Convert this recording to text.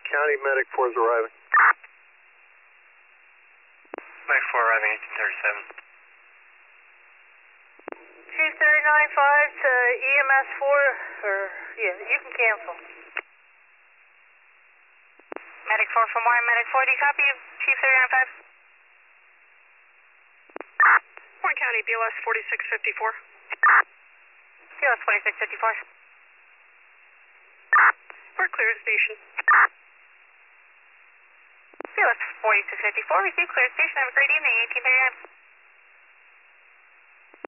County Medic 4 is arriving. Medic 4 arriving 1837. Chief 3095 to EMS 4, you can cancel. Medic 4 for more. Medic 4, do you copy Chief 3095? Warren County, BLS 4654. BLS 4654. We're clear at station. BLS 4654, receive clear station. Have a great evening, 1839.